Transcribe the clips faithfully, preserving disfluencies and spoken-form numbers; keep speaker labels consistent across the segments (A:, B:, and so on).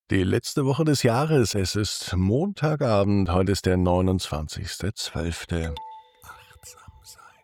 A: Die letzte Woche des Jahres. Es ist Montagabend. Heute ist der neunundzwanzigster zwölfter Achtsam sein.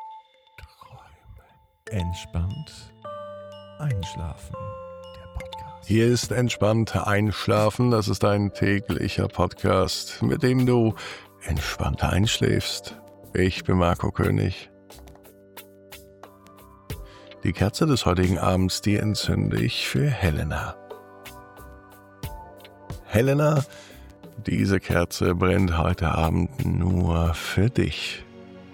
A: Träumen. Entspannt. Einschlafen. Der Podcast. Hier ist Entspannt Einschlafen. Das ist ein täglicher Podcast, mit dem du entspannter einschläfst. Ich bin Marco König. Die Kerze des heutigen Abends, die entzünde ich für Helena. Helena, diese Kerze brennt heute Abend nur für dich.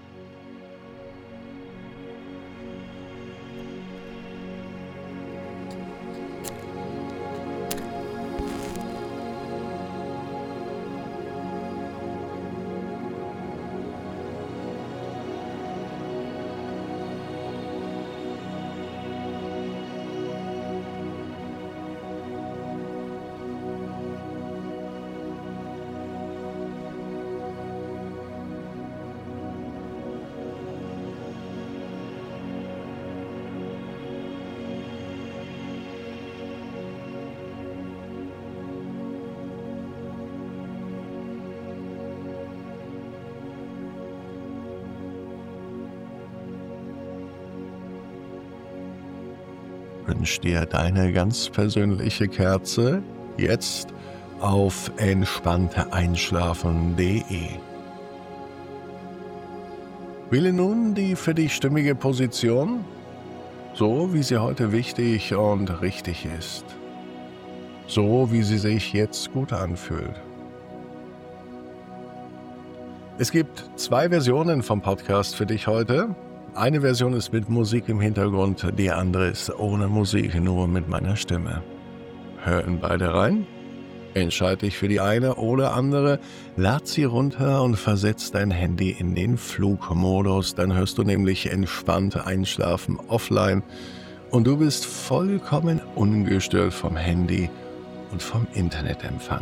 A: Wünsch dir deine ganz persönliche Kerze jetzt auf entspannter einschlafen punkt de. Wähle nun die für dich stimmige Position, so wie sie heute wichtig und richtig ist, so wie sie sich jetzt gut anfühlt. Es gibt zwei Versionen vom Podcast für dich heute. Eine Version ist mit Musik im Hintergrund, die andere ist ohne Musik, nur mit meiner Stimme. Hör in beide rein, entscheide dich für die eine oder andere, lad sie runter und versetz dein Handy in den Flugmodus, dann hörst du nämlich entspannt einschlafen offline und du bist vollkommen ungestört vom Handy und vom Internetempfang.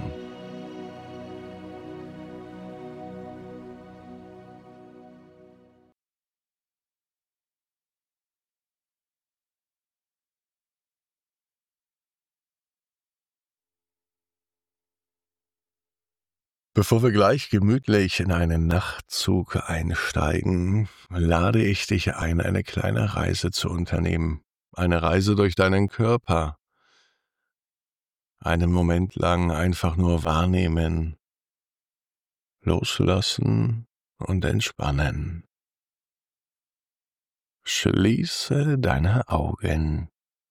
A: Bevor wir gleich gemütlich in einen Nachtzug einsteigen, lade ich dich ein, eine kleine Reise zu unternehmen. Eine Reise durch deinen Körper. Einen Moment lang einfach nur wahrnehmen, loslassen und entspannen. Schließe deine Augen.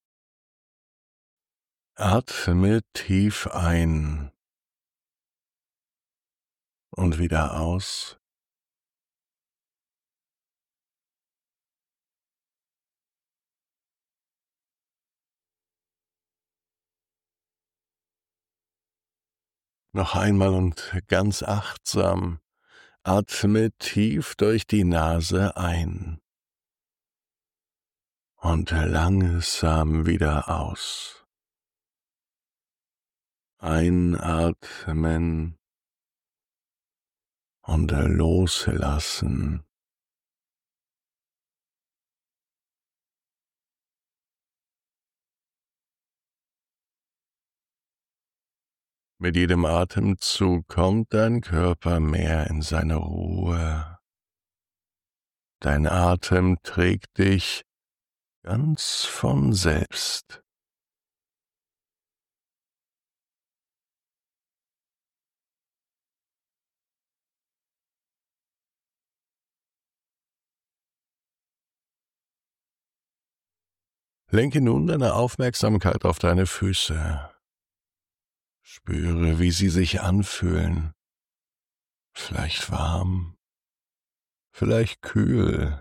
A: Atme tief ein und wieder aus. Noch einmal und ganz achtsam. Atme tief durch die Nase ein und langsam wieder aus. Einatmen und loslassen. Mit jedem Atemzug kommt dein Körper mehr in seine Ruhe. Dein Atem trägt dich ganz von selbst. Lenke nun deine Aufmerksamkeit auf deine Füße. Spüre, wie sie sich anfühlen. Vielleicht warm, vielleicht kühl.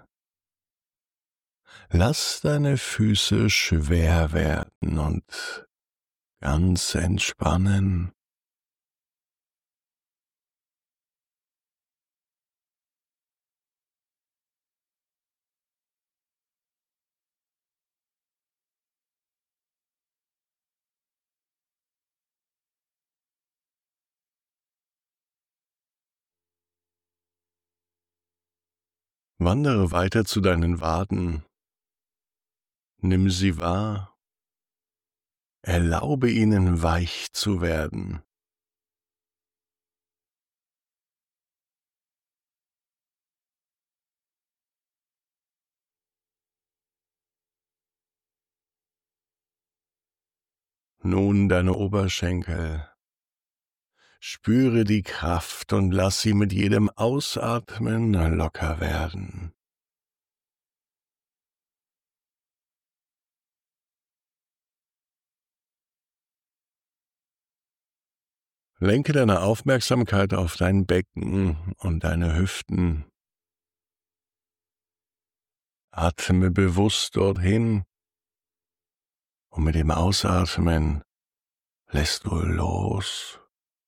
A: Lass deine Füße schwer werden und ganz entspannen. Wandere weiter zu deinen Waden. Nimm sie wahr. Erlaube ihnen, weich zu werden. Nun deine Oberschenkel. Spüre die Kraft und lass sie mit jedem Ausatmen locker werden. Lenke deine Aufmerksamkeit auf dein Becken und deine Hüften. Atme bewusst dorthin und mit dem Ausatmen lässt du los.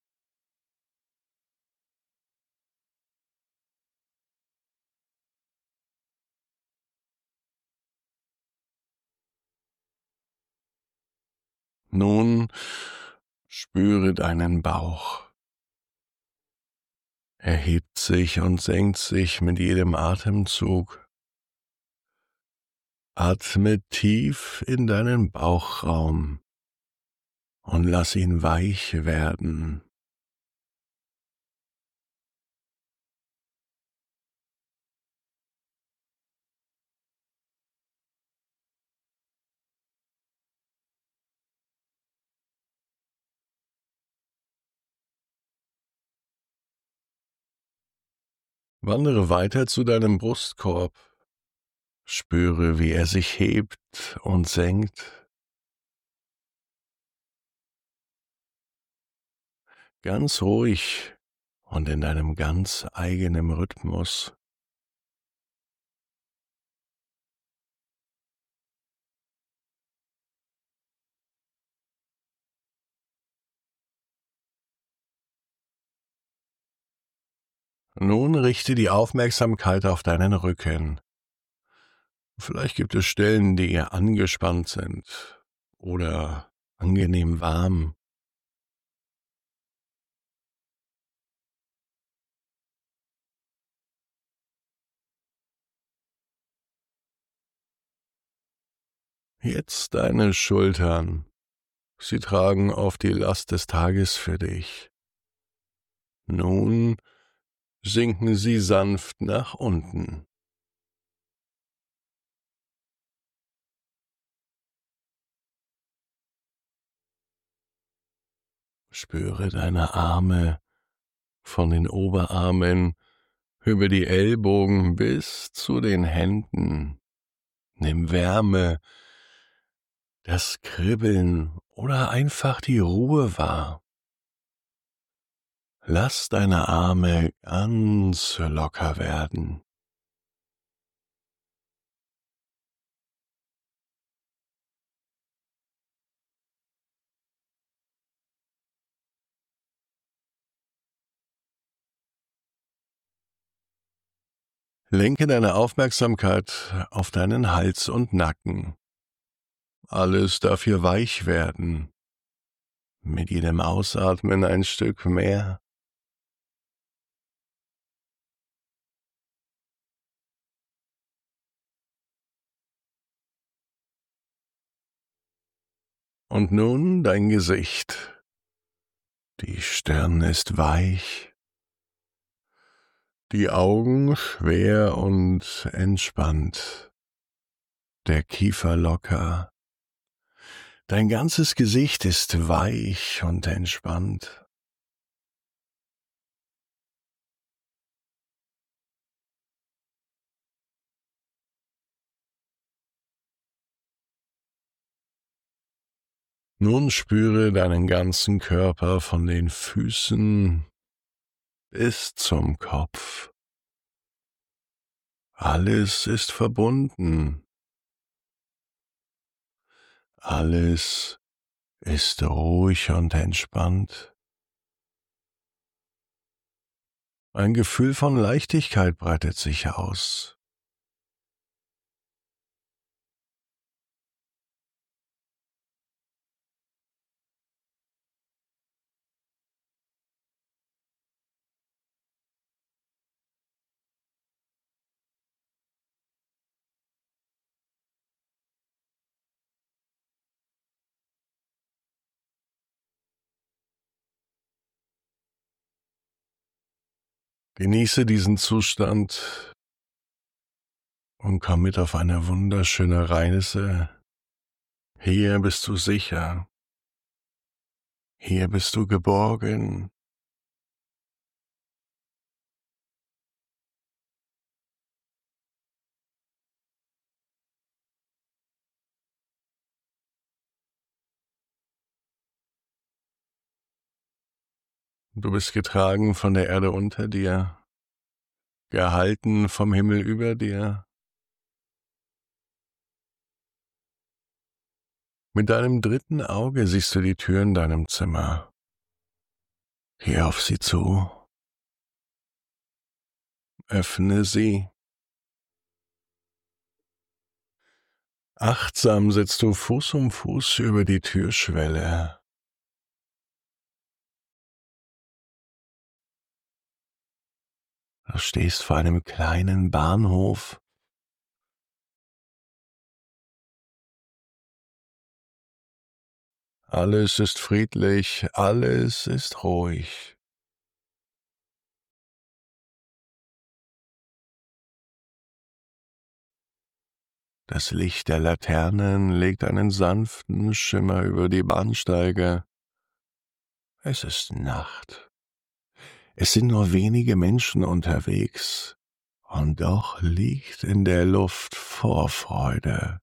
A: Nun spüre deinen Bauch. Er hebt sich und senkt sich mit jedem Atemzug. Atme tief in deinen Bauchraum und lass ihn weich werden. Wandere weiter zu deinem Brustkorb. Spüre, wie er sich hebt und senkt. Ganz ruhig und in deinem ganz eigenen Rhythmus. Nun richte die Aufmerksamkeit auf deinen Rücken. Vielleicht gibt es Stellen, die angespannt sind oder angenehm warm. Jetzt deine Schultern. Sie tragen oft die Last des Tages für dich. Nun sinken sie sanft nach unten. Spüre deine Arme von den Oberarmen über die Ellbogen bis zu den Händen. Nimm Wärme, das Kribbeln oder einfach die Ruhe wahr. Lass deine Arme ganz locker werden. Lenke deine Aufmerksamkeit auf deinen Hals und Nacken. Alles darf hier weich werden. Mit jedem Ausatmen ein Stück mehr. Und nun dein Gesicht. Die Stirn ist weich, die Augen schwer und entspannt, der Kiefer locker. Dein ganzes Gesicht ist weich und entspannt. Nun spüre deinen ganzen Körper von den Füßen bis zum Kopf. Alles ist verbunden. Alles ist ruhig und entspannt. Ein Gefühl von Leichtigkeit breitet sich aus. Genieße diesen Zustand und komm mit auf eine wunderschöne Reise. Hier bist du sicher. Hier bist du geborgen. Du bist getragen von der Erde unter dir, gehalten vom Himmel über dir. Mit deinem dritten Auge siehst du die Tür in deinem Zimmer. Geh auf sie zu. Öffne sie. Achtsam setzt du Fuß um Fuß über die Türschwelle. Du stehst vor einem kleinen Bahnhof. Alles ist friedlich, alles ist ruhig. Das Licht der Laternen legt einen sanften Schimmer über die Bahnsteige. Es ist Nacht. Es sind nur wenige Menschen unterwegs, und doch liegt in der Luft Vorfreude.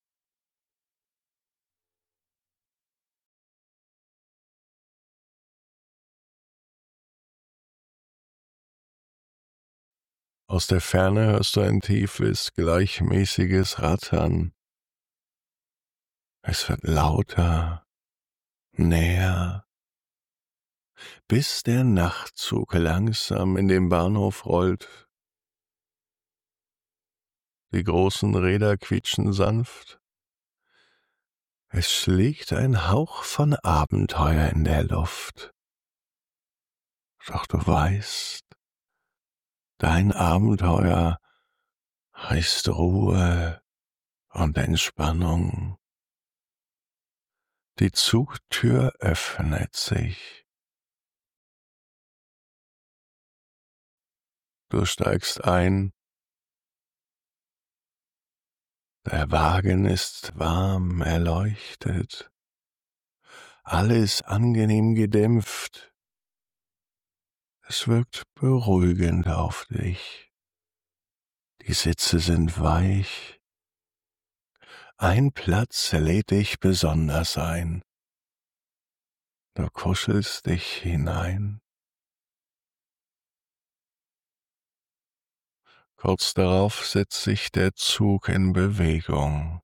A: Aus der Ferne hörst du ein tiefes, gleichmäßiges Rattern. Es wird lauter, näher, bis der Nachtzug langsam in den Bahnhof rollt. Die großen Räder quietschen sanft. Es liegt ein Hauch von Abenteuer in der Luft. Doch du weißt, dein Abenteuer heißt Ruhe und Entspannung. Die Zugtür öffnet sich. Du steigst ein. Der Wagen ist warm erleuchtet. Alles angenehm gedämpft. Es wirkt beruhigend auf dich. Die Sitze sind weich. Ein Platz lädt dich besonders ein. Du kuschelst dich hinein. Kurz darauf setzt sich der Zug in Bewegung.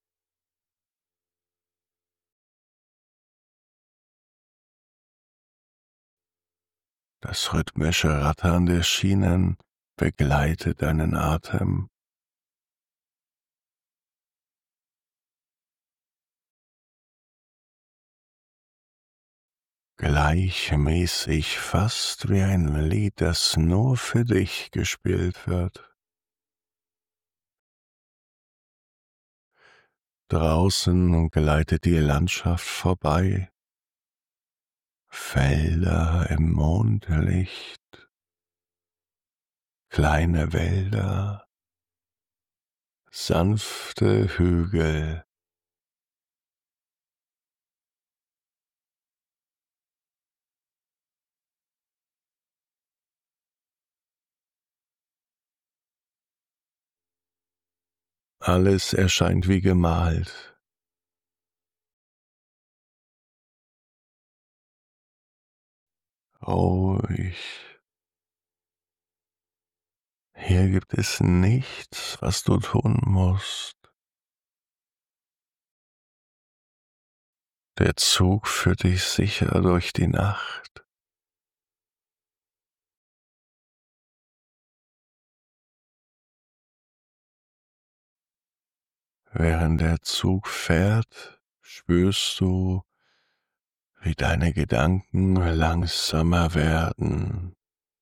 A: Das rhythmische Rattern der Schienen begleitet deinen Atem. Gleichmäßig, fast wie ein Lied, das nur für dich gespielt wird. Draußen gleitet die Landschaft vorbei. Felder im Mondlicht, kleine Wälder, sanfte Hügel. Alles erscheint wie gemalt. Ruhig. Hier gibt es nichts, was du tun musst. Der Zug führt dich sicher durch die Nacht. Während der Zug fährt, spürst du, wie deine Gedanken langsamer werden.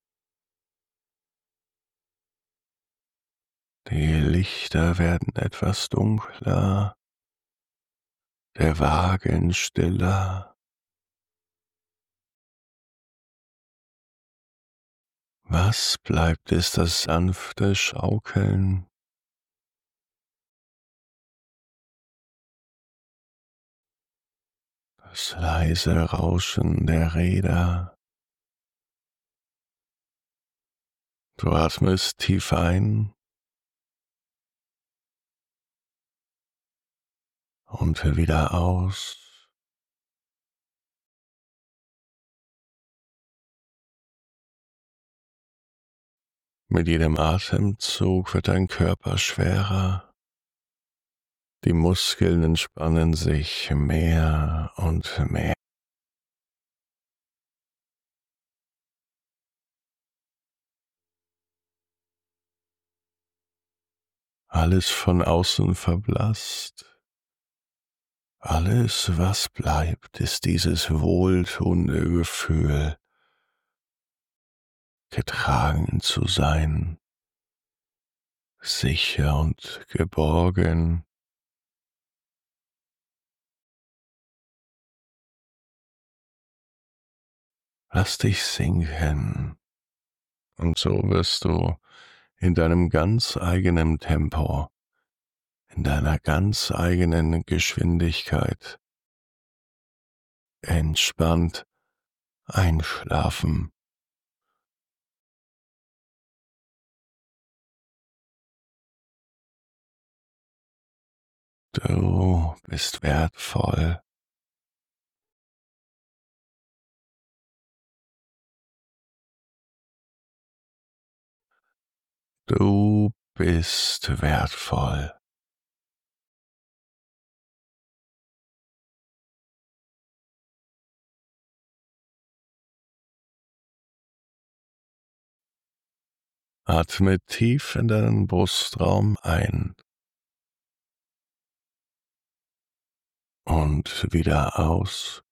A: Die Lichter werden etwas dunkler, der Wagen stiller. Was bleibt, ist das sanfte Schaukeln, das leise Rauschen der Räder. Du atmest tief ein und wieder aus. Mit jedem Atemzug wird dein Körper schwerer. Die Muskeln entspannen sich mehr und mehr. Alles von außen verblasst. Alles, was bleibt, ist dieses wohltuende Gefühl, getragen zu sein, sicher und geborgen. Lass dich sinken, und so wirst du in deinem ganz eigenen Tempo, in deiner ganz eigenen Geschwindigkeit entspannt einschlafen. Du bist wertvoll. Du bist wertvoll. Atme tief in deinen Brustraum ein und wieder aus.